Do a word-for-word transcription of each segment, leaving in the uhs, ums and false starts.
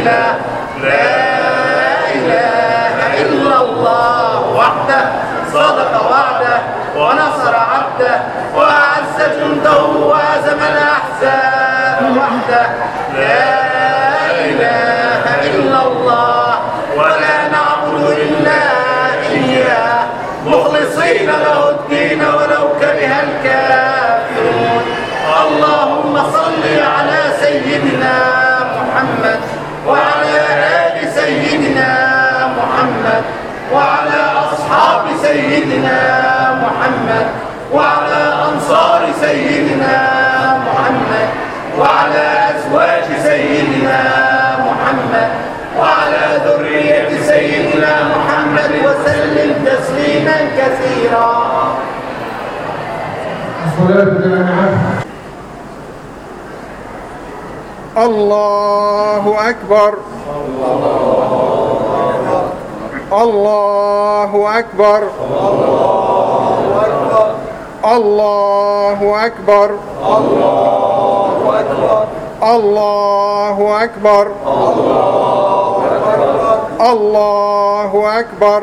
إله لا إله إلا الله وحده صدق وعده ونصر عبده وأعز جنده وهزم الأحزاب وحده لا إله إلا الله ولا نعبد إلا إياه مخلصين له الدين ولو كره الكافرون. اللهم صل على سيدنا محمد وعلى آل سيدنا محمد وعلى أصحاب سيدنا محمد وعلى أنصار سيدنا محمد وعلى أزواج سيدنا محمد وعلى ذرية سيدنا محمد وسلم تسليما كثيرا. الصلاة جامعة. الله أكبر الله أكبر الله أكبر الله أكبر الله أكبر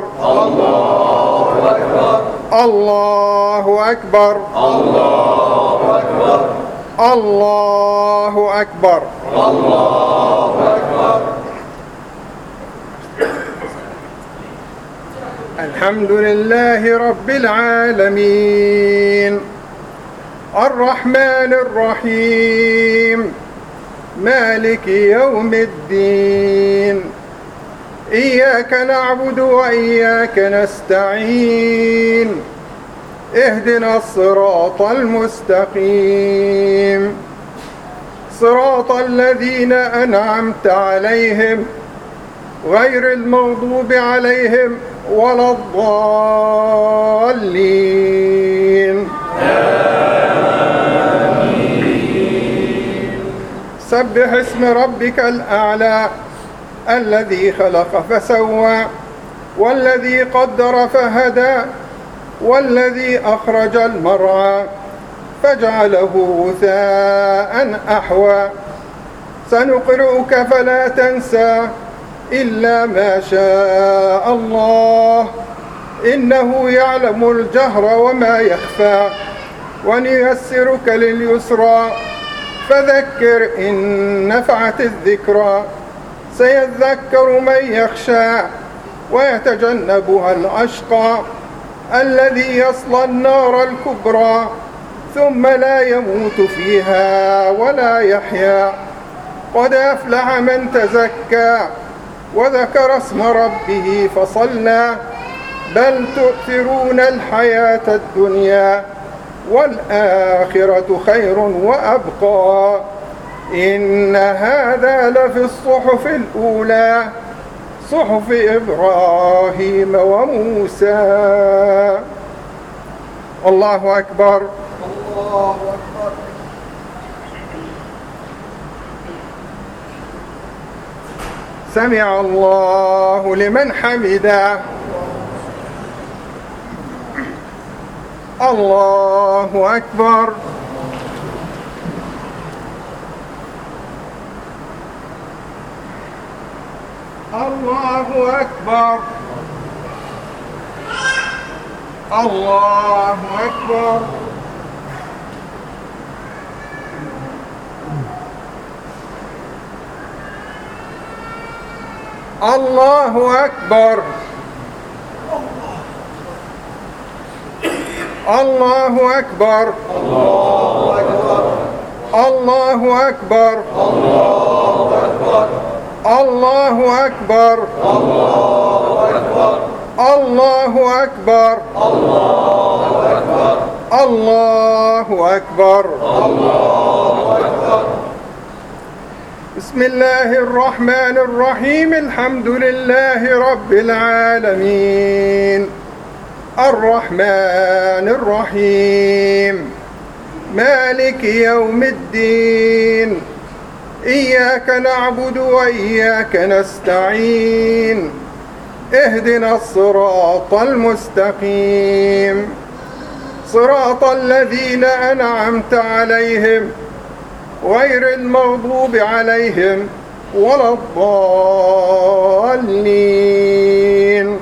الله أكبر الله أكبر. الحمد لله رب العالمين الرحمن الرحيم مالك يوم الدين إياك نعبد وإياك نستعين اهدنا الصراط المستقيم صراط الذين أنعمت عليهم غير المغضوب عليهم ولا الضالين. سبح اسم ربك الأعلى الذي خلق فسوى والذي قدر فهدى والذي أخرج المرعى فجعله غثاء أحوى. سنقرئك فلا تنسى إلا ما شاء الله إنه يعلم الجهر وما يخفى ونيسرك لليسرى فذكر إن نفعت الذكرى سيذكر من يخشى ويتجنبها الأشقى الذي يصلى النار الكبرى ثم لا يموت فيها ولا يحيا. قد أفلح من تزكى وذكر اسم ربه فصلى بل تؤثرون الحياة الدنيا والآخرة خير وأبقى إن هذا لفي الصحف الأولى صحف إبراهيم وموسى. الله أكبر الله أكبر. سمع الله لمن حمده. الله أكبر. الله أكبر. الله أكبر. الله أكبر. الله أكبر. الله أكبر. الله أكبر. الله أكبر. الله أكبر. بسم الله الرحمن الرحيم الحمد لله رب العالمين الرحمن الرحيم مالك يوم الدين إياك نعبد وإياك نستعين اهدنا الصراط المستقيم صراط الذين أنعمت عليهم غير المغضوب عليهم ولا الضالين.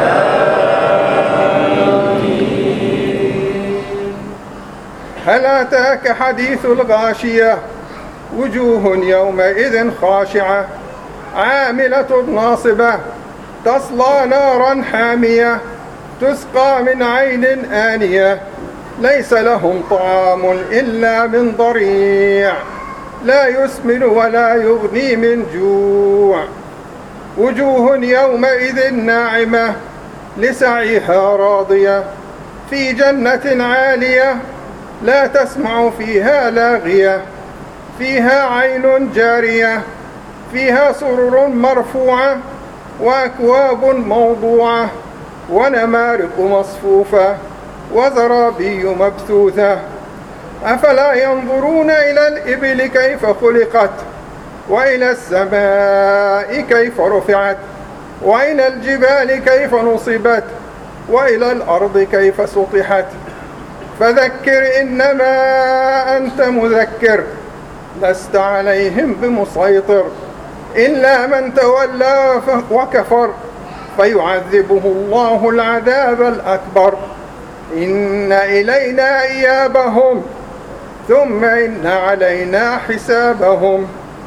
هل أتاك حديث الغاشية؟ وجوه يومئذ خاشعة عاملة ناصبة تصلى نارا حامية تسقى من عين آنية ليس لهم طعام إلا من ضريع لا يسمن ولا يغني من جوع. وجوه يومئذ ناعمة لسعيها راضية في جنة عالية لا تسمع فيها لاغية فيها عين جارية فيها سرر مرفوعة وأكواب موضوعة ونمارق مصفوفة وزرابي مبثوثة. أفلا ينظرون إلى الإبل كيف خلقت وإلى السماء كيف رفعت وإلى الجبال كيف نصبت وإلى الأرض كيف سطحت. فذكر إنما أنت مذكر لست عليهم بمسيطر إلا من تولى وكفر فيعذبه الله العذاب الأكبر. إن إلينا إيابهم ثم إن علينا حسابهم.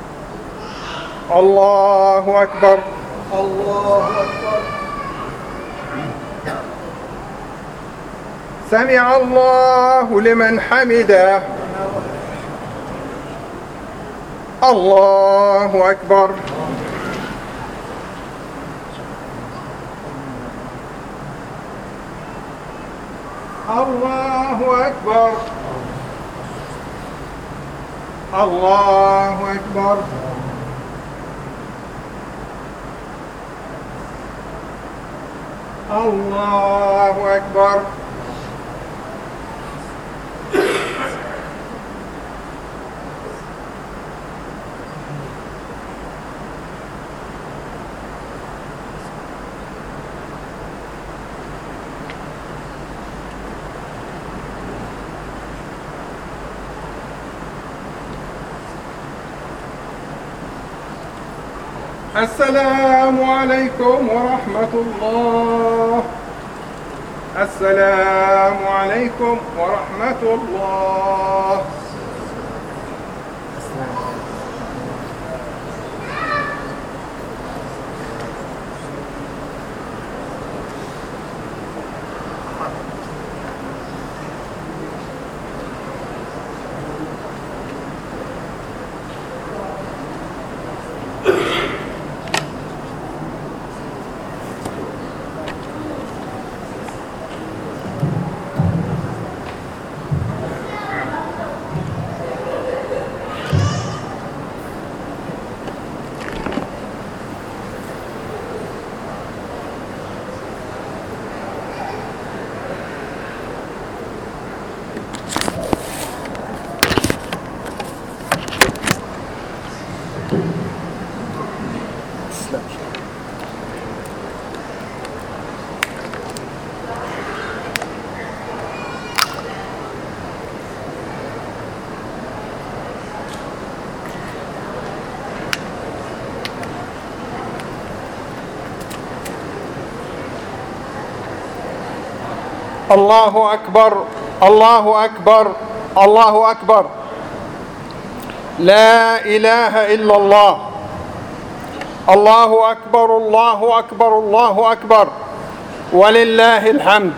الله أكبر. الله أكبر. سمع الله لمن حمده. الله أكبر. الله أكبر. الله أكبر. الله أكبر. السلام عليكم ورحمة الله. السلام عليكم ورحمة الله. الله أكبر. الله أكبر. الله أكبر. لا إله إلا الله. الله أكبر. الله أكبر. الله أكبر ولله الحمد.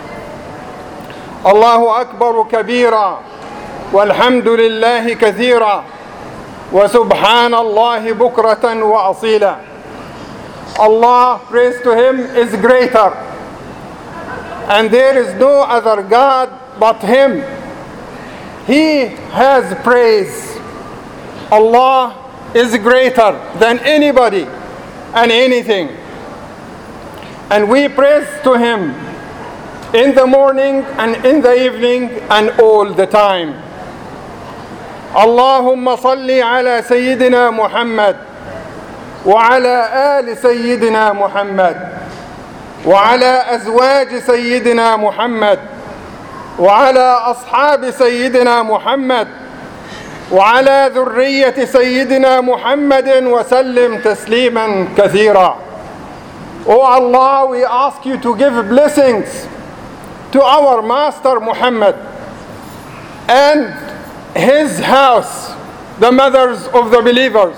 الله أكبر كبيرا والحمد لله كثيرا وسبحان الله بكرة وأصيلا. Allah, praise to him, is greater, and there is no other God but him. He has praise. Allah is greater than anybody and anything. And we praise to him in the morning and in the evening and all the time. Allahumma salli ala Sayyidina Muhammad wa ala ali Sayyidina Muhammad وعلى أزواج سيدنا محمد وعلى أصحاب سيدنا محمد وعلى ذرية سيدنا محمد وسلم تسليما كثيرا. O Allah, we ask you to give blessings to our Master Muhammad and his house, the mothers of the believers,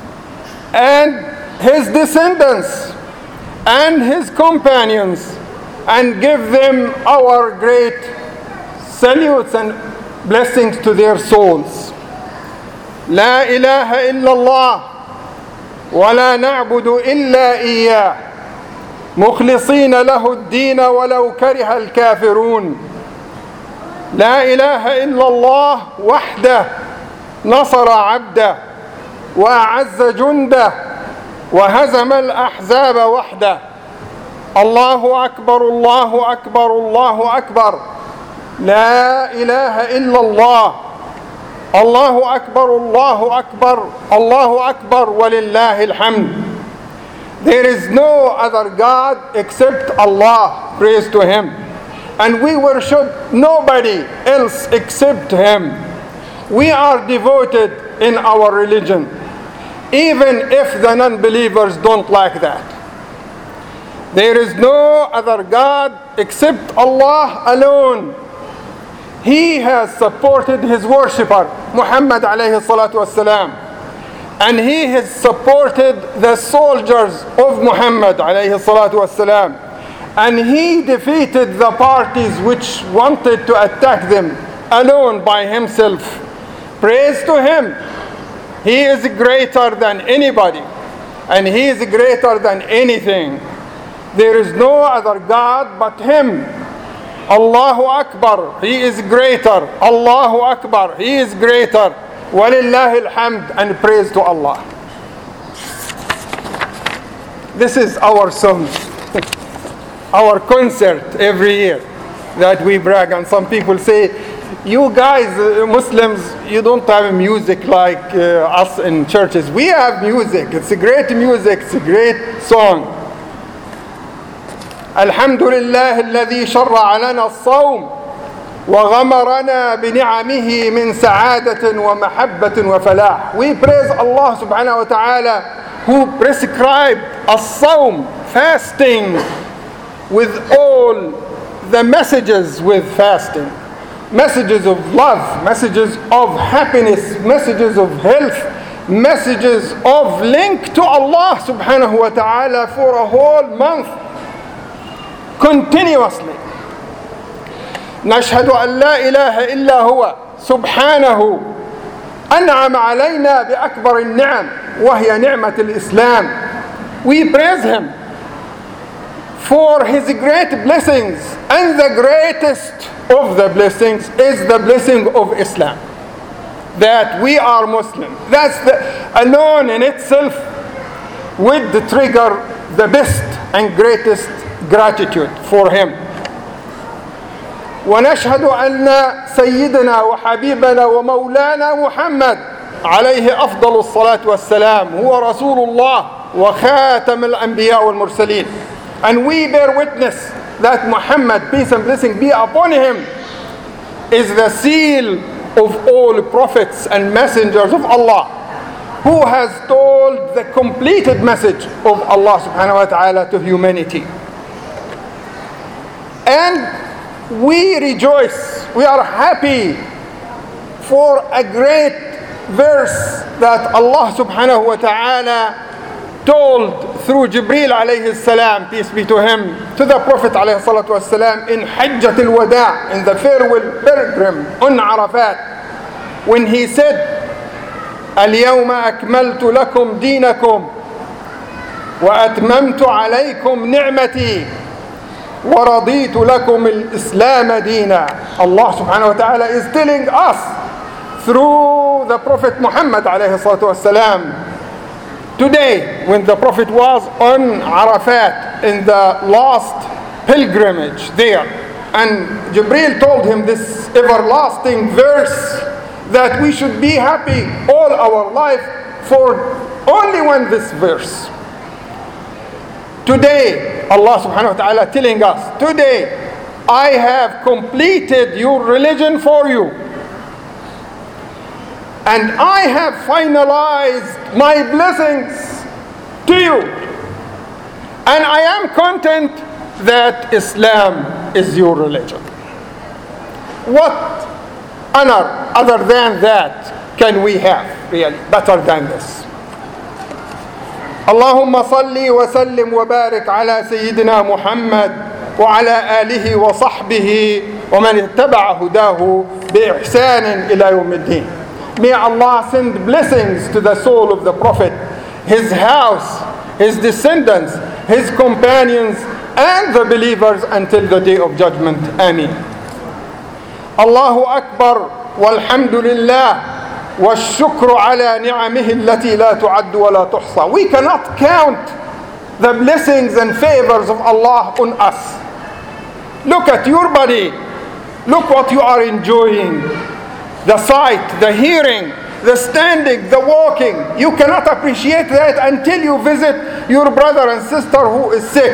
and his descendants and his companions, and give them our great salutes and blessings to their souls. لا إله إلا الله ولا نعبد إلا إياه مخلصين له الدين ولو كره الكافرون. لا إله إلا الله وحده نصر عبده وأعز جنده وهزم الأحزاب وحده. الله أكبر الله أكبر الله أكبر. لا إله إلا الله. الله أكبر الله أكبر الله أكبر ولله الحمد. There is no other God except Allah. Praise to Him. And we worship nobody else except Him. We are devoted in our religion, even if the non-believers don't like that. There is no other God except Allah alone. He has supported his worshipper, Muhammad alayhi salatu wasalam. And he has supported the soldiers of Muhammad alayhi salatu wasalam. And he defeated the parties which wanted to attack them alone by himself. Praise to him. He is greater than anybody. And he is greater than anything. There is no other God but him. Allahu Akbar. He is greater. Allahu Akbar. He is greater. Walillahi alhamd, and praise to Allah. This is our song, our concert every year that we brag. And some people say, you guys, uh, Muslims, you don't have music like uh, us in churches. We have music. It's a great music. It's a great song. الحمد لله الذي شرع لنا الصوم وغمرنا بنعمه من سعادة ومحبة وفلاح. We praise Allah subhanahu wa ta'ala who prescribed الصوم, fasting, with all the messages with fasting. Messages of love, messages of happiness, messages of health, messages of link to Allah subhanahu wa ta'ala for a whole month. Continuously. نشهد أن لا إله إلا هو سبحانه أنعم علينا بأكبر النعم وهي نعمة الإسلام. We praise him for his great blessings, and the greatest of the blessings is the blessing of Islam, that we are Muslim. That's the, alone in itself would trigger the best and greatest gratitude for him. ونشهد أن سيدنا وحبيبنا ومولانا محمد عليه أفضل الصلاة والسلام هو رسول الله وخاتم الأنبياء والمرسلين. And we bear witness that Muhammad, peace and blessing be upon him, is the seal of all prophets and messengers of Allah, who has told the completed message of Allah subhanahu wa ta'ala to humanity. And we rejoice, we are happy for a great verse that Allah subhanahu wa ta'ala told through Jibreel alayhi salam, peace be to him, to the Prophet alayhi salatu wasalam in Hajjat al-Wada', in the farewell pilgrim on Arafat, when he said, اليوم أكملت لكم دينكم وأتممت عليكم نعمتي وَرَضِيتُ لَكُمُ الْإِسْلَامَ دِينًا. Allah subhanahu wa ta'ala is telling us through the Prophet Muhammad alayhi salatu wasalam. Today, when the Prophet was on Arafat in the last pilgrimage there, and Jibreel told him this everlasting verse that we should be happy all our life for only one this verse. Today, Allah subhanahu wa ta'ala telling us, today I have completed your religion for you. and I have finalized my blessings to you. And I am content that Islam is your religion. What honor other than that can we have, really, better than this? اللهم صل وسلم وبارك على سيدنا محمد وعلى آله وصحبه ومن اتبع هداه بإحسان إلى يوم الدين. May Allah send blessings to the soul of the Prophet, his house, his descendants, his companions, and the believers until the day of judgment. Ameen. Allahu Akbar والحمد لله والشكر على نعمه التي لا تعد ولا تحصى. We cannot count the blessings and favors of Allah on us. Look at your body. Look what you are enjoying. The sight, the hearing, the standing, the walking. You cannot appreciate that until you visit your brother and sister who is sick.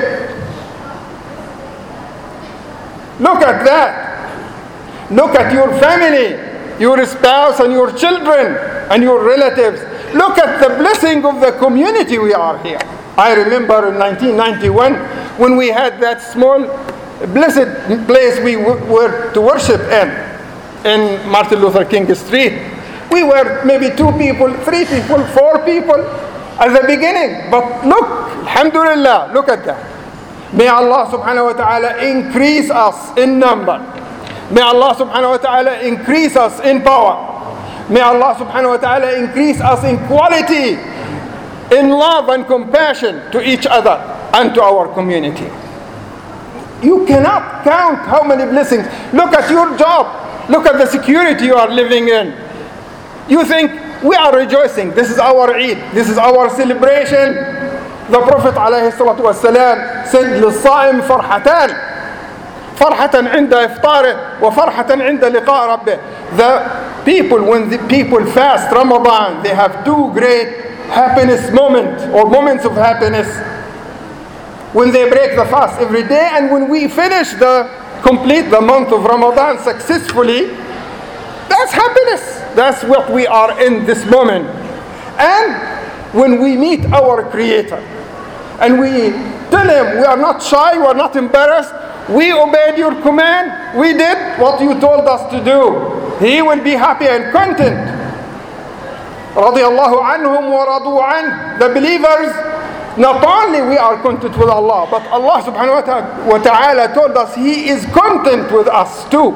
Look at that. Look at your family, your spouse and your children and your relatives. Look at the blessing of the community we are here. I remember in nineteen ninety-one when we had that small blessed place we w- were to worship in, in Martin Luther King Street. We were maybe two people, three people, four people at the beginning. But look, alhamdulillah, look at that. May Allah subhanahu wa ta'ala increase us in number. May Allah subhanahu wa ta'ala increase us in power. May Allah subhanahu wa ta'ala increase us in quality, in love and compassion to each other and to our community. You cannot count how many blessings. Look at your job. Look at the security you are living in. You think we are rejoicing. This is our Eid. This is our celebration. The Prophet عليه الصلاة والسلام said للصائم فرحتان فرحة عند إفطاره وفرحة عند لقاء ربه. The people, when the people fast Ramadan, they have two great happiness moments or moments of happiness. When they break the fast every day, and when we finish the complete the month of Ramadan successfully, that's happiness. That's what we are in this moment. And when we meet our Creator and we tell Him we are not shy, we are not embarrassed, we obeyed your command, we did what you told us to do, He will be happy and content. رضي الله عنهم ورضوا عنه. The believers, not only we are content with Allah, but Allah subhanahu wa ta'ala told us He is content with us too.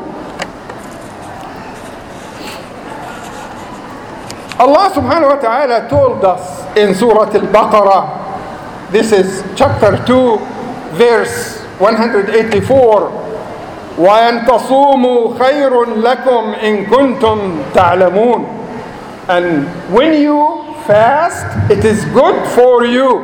Allah subhanahu wa ta'ala told us in Surah Al-Baqarah, this is chapter two, verse one eighty-four, وَأَن تَصُومُوا خَيْرٌ لَكُمْ إِن كُنتُمْ تَعْلَمُونَ. And when you fast, it is good for you.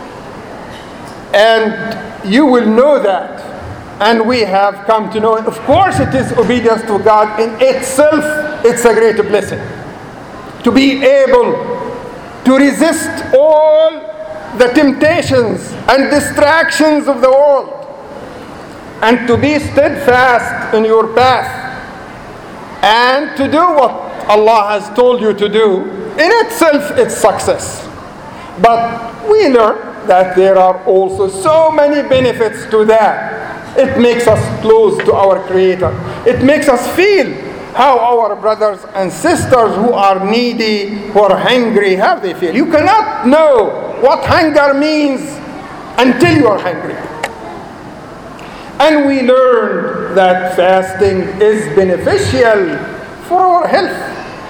And you will know that. And we have come to know it. Of course, it is obedience to God in itself. It's a great blessing. To be able to resist all the temptations and distractions of the world. And to be steadfast in your path. And to do what Allah has told you to do. In itself, it's success. But we learn that there are also so many benefits to that. It makes us close to our Creator. It makes us feel how our brothers and sisters who are needy, who are hungry, how they feel. You cannot know what hunger means until you are hungry. And we learned that fasting is beneficial for our health.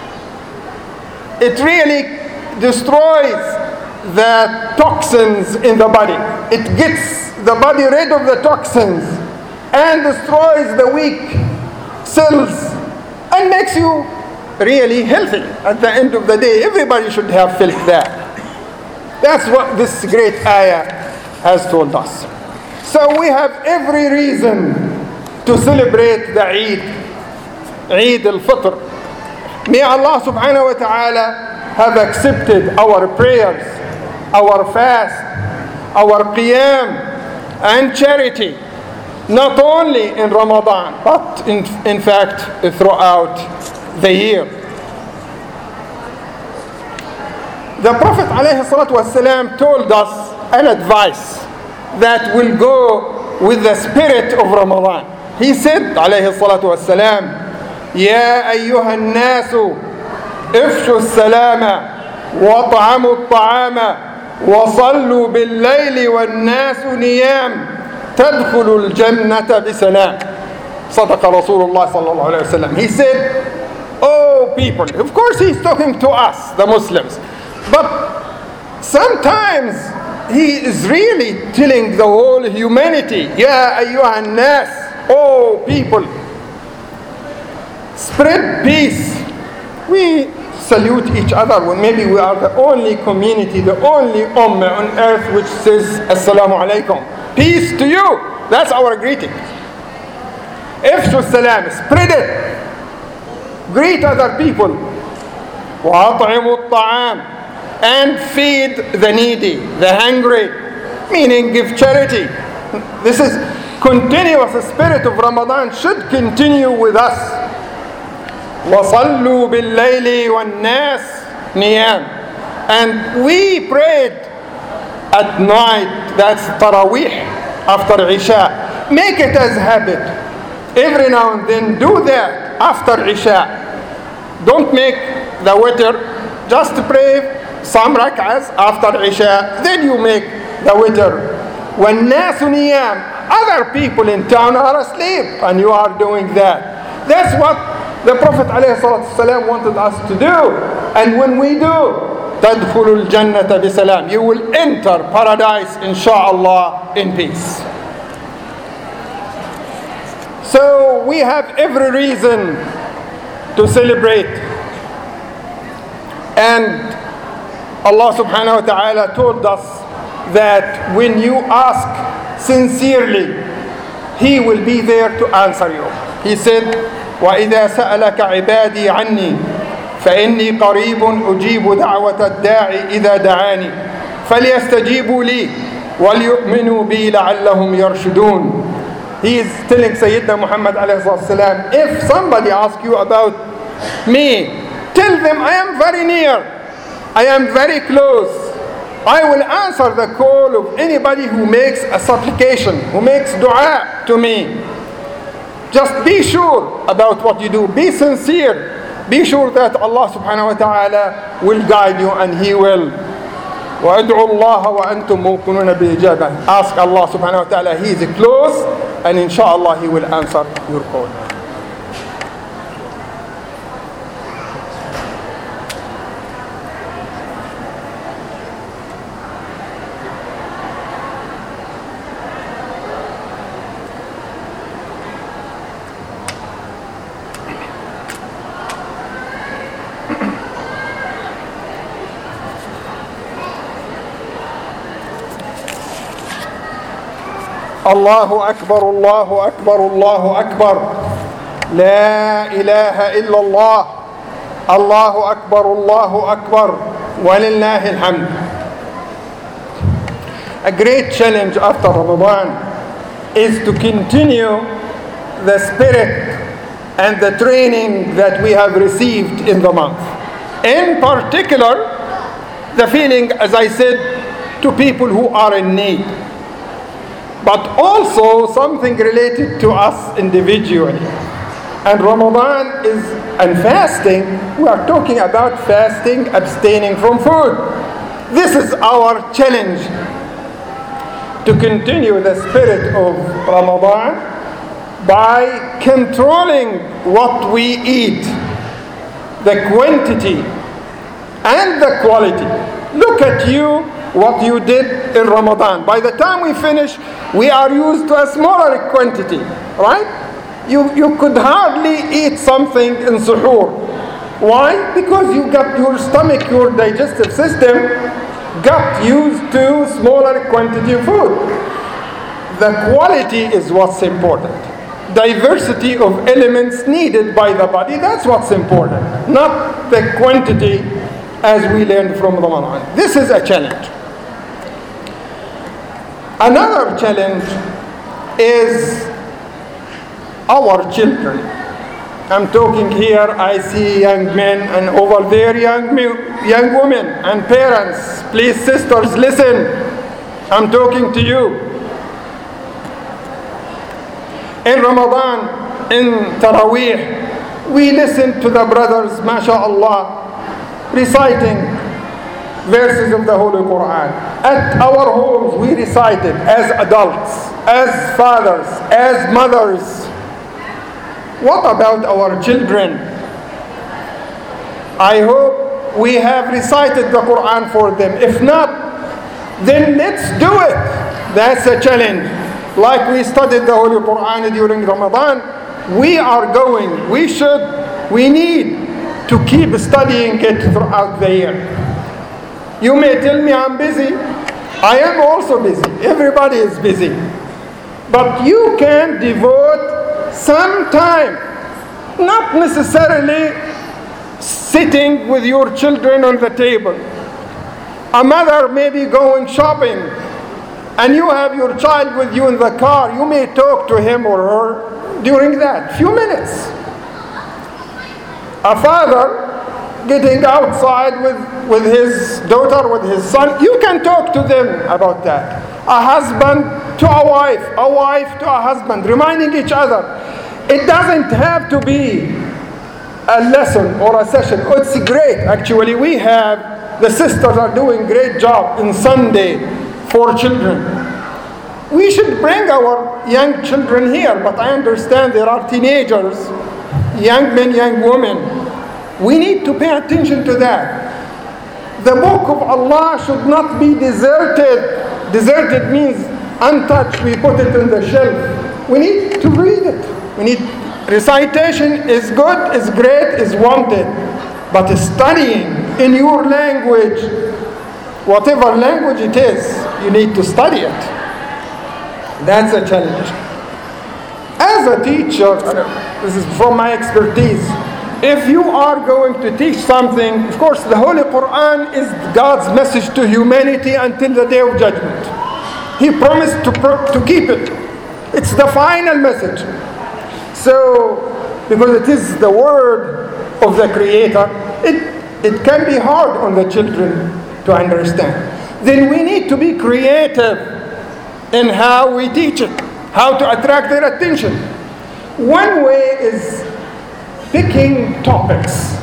It really destroys the toxins in the body. It gets the body rid of the toxins and destroys the weak cells and makes you really healthy. At the end of the day, everybody should have felt that. That's what this great ayah has told us. So we have every reason to celebrate the Eid, Eid al-Fitr. May Allah subhanahu wa ta'ala have accepted our prayers, our fast, our qiyam and charity, not only in Ramadan, but in, in fact throughout the year. The Prophet ﷺ told us an advice that will go with the spirit of Ramadan. He said عليه الصلاة والسلام يا أيها الناس افشوا السلام وطعموا الطعام وصلوا بالليل والناس نيام تدخلوا الجنة بسلام. صدق رسول الله صلى الله عليه وسلم. He said, oh people, of course he's talking to us, the Muslims, but sometimes he is really telling the whole humanity, يا أيها الناس, oh people, spread peace. We salute each other when maybe we are the only community, the only ummah on earth which says Assalamu alaikum. Peace to you. That's our greeting. Ifshu salam, spread it. Greet other people. وَأَطْعِمُوا الطَّعَامِ, and feed the needy, the hungry, meaning give charity. This is continuous spirit of Ramadan should continue with us. وَصَلُّوا بِاللَّيْلِ وَالنَّاسِ نِيَامٍ, and we prayed at night, that's Taraweeh, after Isha. Make it as habit. Every now and then do that after Isha. Don't make the witr, just pray some rak'ahs after Isha, then you make the witr. وَالنَّاسُ نِيَامٍ, other people in town are asleep and you are doing that. That's what the Prophet ﷺ wanted us to do. And when we do, تَدْخُلُ الْجَنَّةَ بِسَلَامٍ, you will enter paradise inshallah in peace. So we have every reason to celebrate. And Allah subhanahu wa ta'ala told us that when you ask sincerely, He will be there to answer you. He said, وَإِذَا سَأَلَكَ عِبَادِي عَنِّي فَإِنِّي قَرِيبٌ أُجِيبُ دَعْوَةَ الدَّاعِ إِذَا دَعَانِي فَلْيَسْتَجِيبُوا لِي وَلْيُؤْمِنُوا بِي لَعَلَّهُمْ يَرْشُدُونَ. He is telling Sayyidina Muhammad alayhi salatu, if somebody asks you about me, tell them I am very near, I am very close. I will answer the call of anybody who makes a supplication, who makes dua to me. Just be sure about what you do. Be sincere. Be sure that Allah subhanahu wa ta'ala will guide you and He will. وَأَدْعُوا اللَّهَ وَأَنْتُمْ مُوقِنُونَ بِإِجَابَةٍ. Ask Allah subhanahu wa ta'ala. He is close and inshallah He will answer your call. الله أكبر الله أكبر الله أكبر لا إله إلا الله الله أكبر الله أكبر ولله الحمد. A great challenge after Ramadan is to continue the spirit and the training that we have received in the month. In particular, the feeling, as I said, to people who are in need, but also something related to us individually. And Ramadan is, and fasting, we are talking about fasting, abstaining from food. This is our challenge, to continue the spirit of Ramadan by controlling what we eat, the quantity and the quality. Look at you, what you did in Ramadan. By the time we finish, we are used to a smaller quantity, right? You, you could hardly eat something in suhoor. Why? Because you got your stomach, your digestive system got used to smaller quantity of food. The quality is what's important. Diversity of elements needed by the body, that's what's important, not the quantity as we learned from Ramadan. This is a challenge. Another challenge is our children. I'm talking here, I see young men, and over there young men, young women and parents. Please, sisters, listen. I'm talking to you. In Ramadan, in Taraweeh, we listen to the brothers, mashallah, reciting verses of the Holy Quran. At our homes, we recite it as adults, as fathers, as mothers. What about our children? I hope we have recited the Quran for them. If not, then let's do it. That's a challenge. Like we studied the Holy Quran during Ramadan, we are going, we should, we need to keep studying it throughout the year. You may tell me I'm busy. I am also busy. Everybody is busy. But you can devote some time, not necessarily sitting with your children on the table. A mother may be going shopping and you have your child with you in the car. You may talk to him or her during that few minutes. A father getting outside with, with his daughter, with his son, you can talk to them about that. A husband to a wife, a wife to a husband, reminding each other. It doesn't have to be a lesson or a session. It's great. Actually, we have, the sisters are doing great job in Sunday for children. We should bring our young children here, but I understand there are teenagers, young men, young women. We need to pay attention to that. The book of Allah should not be deserted. Deserted means untouched. We put it on the shelf. We need to read it. We need recitation is good, is great, is wanted. But studying in your language, whatever language it is, you need to study it. That's a challenge. As a teacher, this is from my expertise, if you are going to teach something, of course the Holy Quran is God's message to humanity until the day of judgment. He promised to, pro- to keep it. It's the final message. So, because it is the word of the Creator, it, it can be hard on the children to understand. Then we need to be creative in how we teach it, how to attract their attention. One way is picking topics.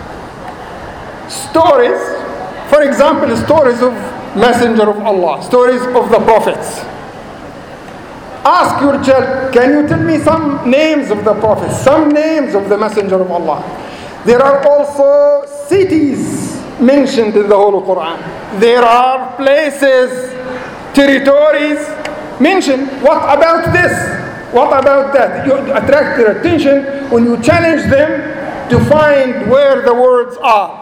Stories, for example, stories of Messenger of Allah, stories of the prophets. Ask your child, can you tell me some names of the prophets, some names of the Messenger of Allah? There are also cities mentioned in the Holy Quran. There are places, territories mentioned. What about this? What about that? You attract their attention when you challenge them to find where the words are.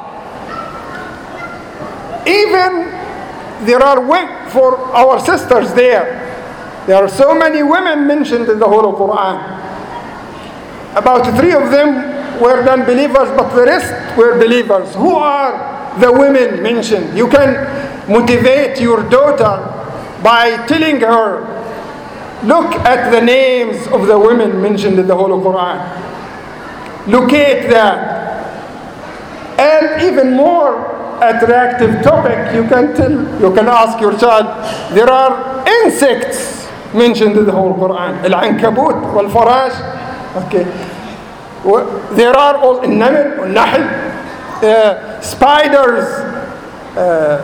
Even there are women, for our sisters there, there are so many women mentioned in the Holy Quran. About three of them were non-believers, but the rest were believers. Who are the women mentioned? You can motivate your daughter by telling her, look at the names of the women mentioned in the Holy Quran. Locate that. And even more attractive topic, you can tell, you can ask your child, there are insects mentioned in the Holy Quran. Al-Ankabut wal-Farash. Okay. There are all An-Naml, An-Nahl, uh, spiders, uh,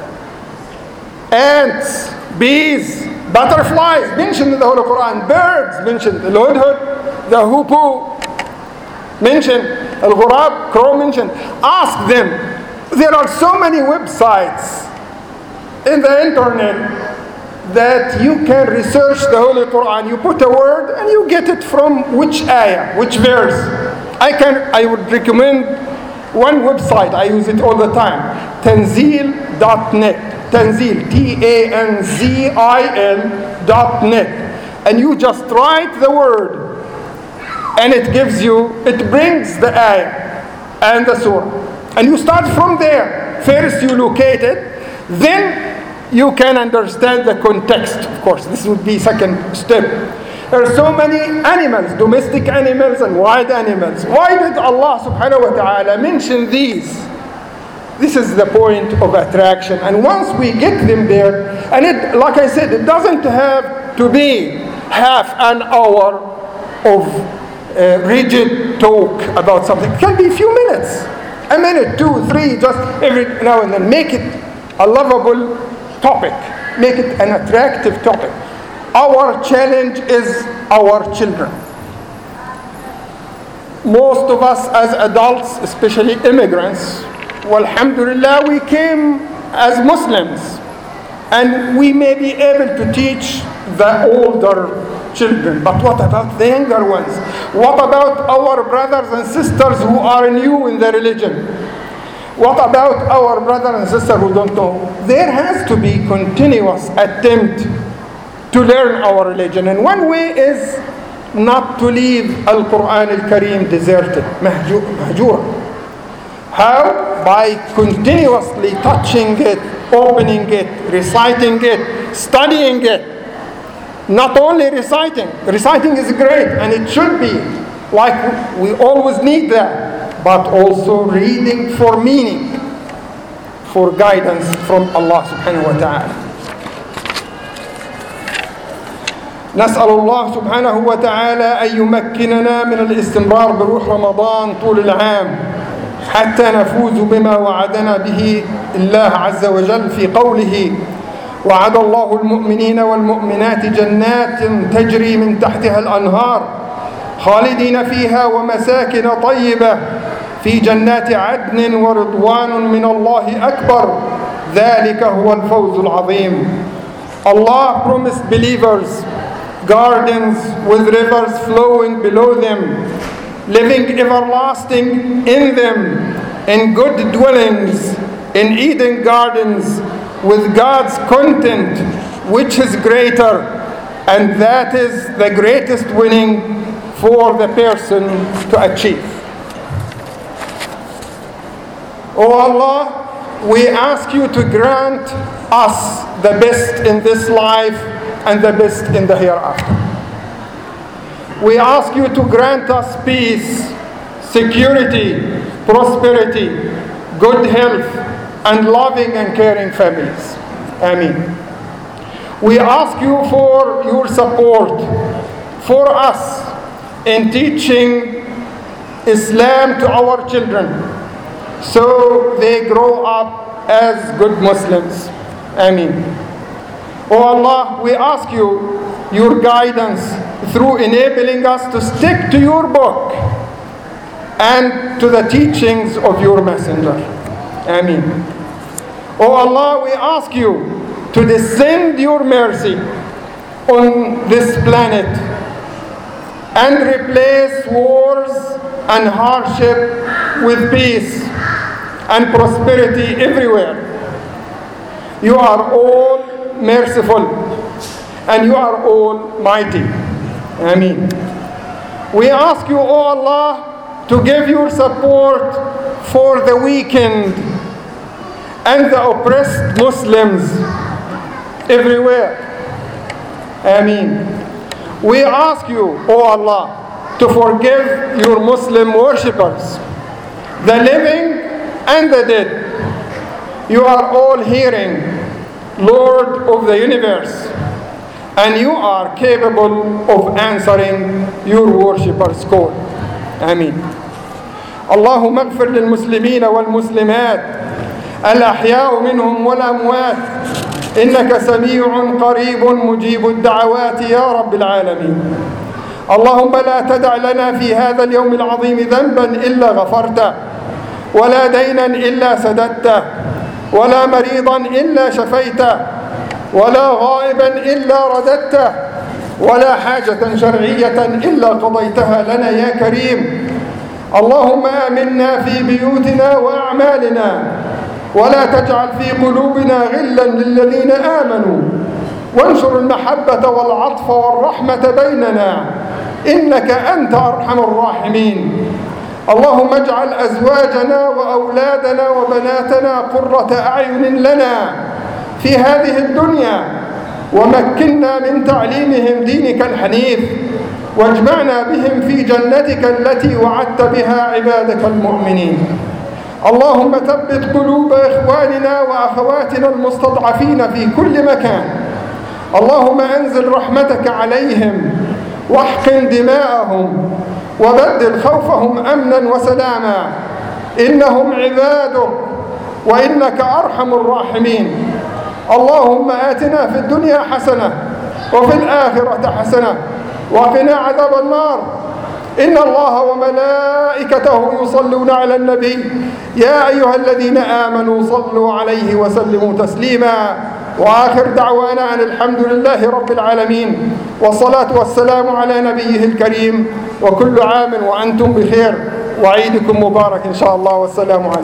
ants, bees, butterflies mentioned in the Holy Quran. Birds mentioned. The hudhud, the hoopoe mentioned. Al-Ghurab, crow mentioned. Ask them. There are so many websites in the internet that you can research the Holy Quran. You put a word and you get it from which ayah, which verse. I can. I would recommend one website. I use it all the time. Tanzil dot net. Tanzil, T A N Z I L dot net. And you just write the word and it gives you, it brings the ayah and the surah. And you start from there. First you locate it, then you can understand the context, of course. This would be second step. There are so many animals, domestic animals and wild animals. Why did Allah subhanahu wa ta'ala mention these? This is the point of attraction. And once we get them there, and it, like I said, it doesn't have to be half an hour of uh, rigid talk about something. It can be a few minutes. A minute, two, three, just every now and then. Make it a lovable topic. Make it an attractive topic. Our challenge is our children. Most of us as adults, especially immigrants, well, alhamdulillah, we came as Muslims. And we may be able to teach the older children. But what about the younger ones? What about our brothers and sisters who are new in the religion? What about our brothers and sisters who don't know? There has to be continuous attempt to learn our religion. And one way is not to leave Al-Quran Al-Kareem deserted, mahjura. How? By continuously touching it, opening it, reciting it, studying it. Not only reciting. Reciting is great, and it should be. Like we always need that. But also reading for meaning, for guidance from Allah subhanahu wa ta'ala. نسأل الله سبحانه وتعالى أن يمكننا من الاستمرار بروح رمضان طول العام حتى نفوز بما وعدنا به الله عز وجل في قوله وعد الله المؤمنين والمؤمنات جنات تجري من تحتها الأنهار خالدين فيها ومساكن طيبة في جنات عدن ورضوان من الله أكبر ذلك هو الفوز العظيم. Allah promised believers gardens with rivers flowing below them, living everlasting in them, in good dwellings, in Eden gardens, with God's content, which is greater, and that is the greatest winning for the person to achieve. O Allah, we ask you to grant us the best in this life and the best in the hereafter. We ask you to grant us peace, security, prosperity, good health, and loving and caring families. Amen. We ask you for your support for us in teaching Islam to our children so they grow up as good Muslims. Amen. O Allah, we ask you your guidance through enabling us to stick to your book and to the teachings of your messenger. Amen. O Allah, we ask you to descend your mercy on this planet and replace wars and hardship with peace and prosperity everywhere. You are all merciful and you are all mighty. Amen. We ask you, O Allah, to give your support for the weakened and the oppressed Muslims everywhere. Amen. We ask you, O Allah, to forgive your Muslim worshippers, the living and the dead. You are all hearing, Lord of the universe, and you are capable of answering your worshippers' call. Amen. اللهم اغفر للمسلمين والمسلمات الأحياء منهم والأموات إنك سميع قريب مجيب الدعوات يا رب العالمين. اللهم لا تدع لنا في هذا اليوم العظيم ذنبا إلا غفرته ولا دينا إلا سددته ولا مريضا إلا شفيته ولا غائبا إلا رددته ولا حاجة شرعية إلا قضيتها لنا يا كريم. اللهم آمنا في بيوتنا وأعمالنا ولا تجعل في قلوبنا غلا للذين آمنوا وانشر المحبة والعطف والرحمة بيننا إنك أنت أرحم الراحمين. اللهم اجعل أزواجنا وأولادنا وبناتنا قرة أعين لنا في هذه الدنيا ومكنا من تعليمهم دينك الحنيف، واجمعنا بهم في جنتك التي وعدت بها عبادك المؤمنين. اللهم ثبت قلوب إخواننا وأخواتنا المستضعفين في كل مكان. اللهم أنزل رحمتك عليهم واحقن دماءهم وبدل خوفهم أمنا وسلاما، إنهم عبادك وإنك أرحم الراحمين. اللهم آتنا في الدنيا حسنة وفي الآخرة حسنة وقنا عذاب النار. إن الله وملائكته يصلون على النبي يا أيها الذين آمنوا صلوا عليه وسلموا تسليما. وآخر دعوانا أن الحمد لله رب العالمين، والصلاة والسلام على نبيه الكريم، وكل عام وأنتم بخير، وعيدكم مبارك إن شاء الله، والسلام عليكم.